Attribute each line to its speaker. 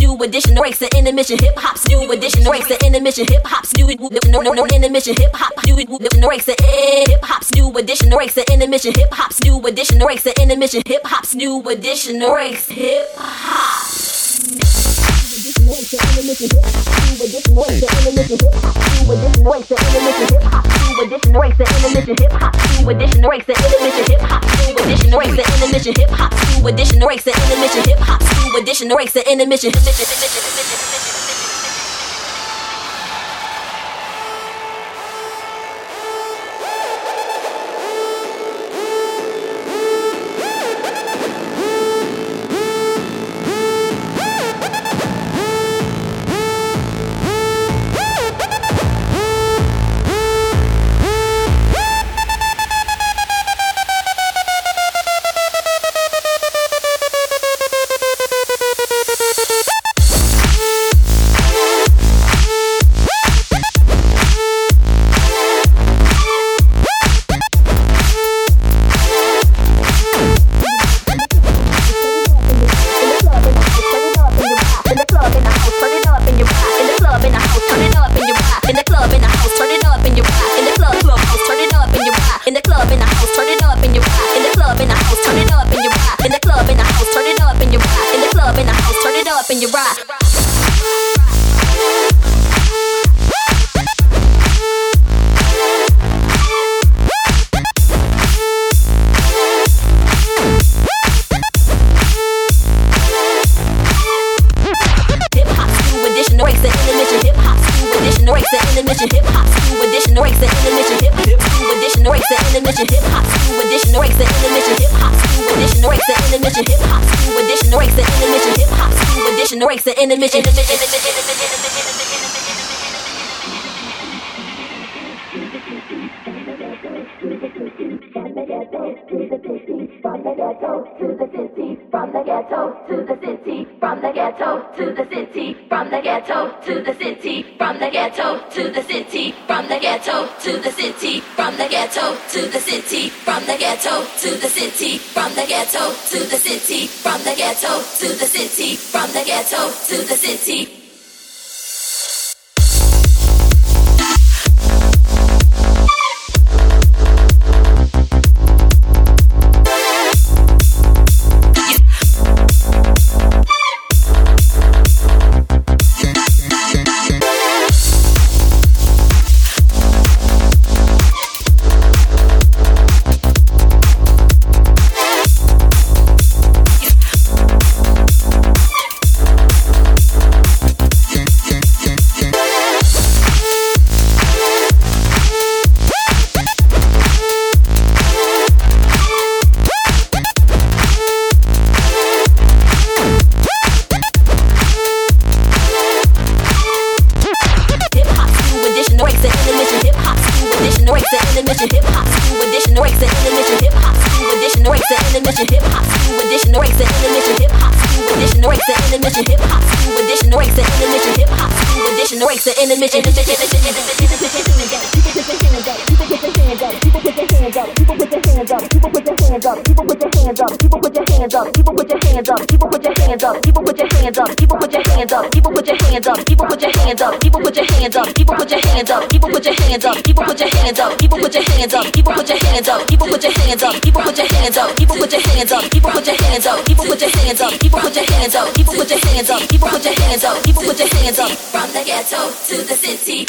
Speaker 1: new edition, breaks the intermission, hip hop's new edition, breaks the intermission, hip hop's new no intermission, hip hop new breaks the hip hop's new edition, breaks the intermission, hip hop's new edition, breaks the intermission, hip hop's new edition, breaks hip hop. Breaks the intermission, hip hop new edition, breaks the intermission, hip hop new edition, breaks the intermission, hip hop new edition, breaks the intermission, hip hop new edition, breaks the intermission, hip hop new edition, breaks the intermission, hip hop new edition, breaks the intermission, hip hop new edition, breaks the intermission. Breaks the intermission. From the ghetto to the city, from the ghetto to the city, from the ghetto to the city, from the ghetto to the city, from the ghetto to the city, from the ghetto to the city, from the ghetto to the city, from the ghetto to the city, from the ghetto to the city, from the ghetto to the city, from the ghetto to the city. From the ghetto to the city.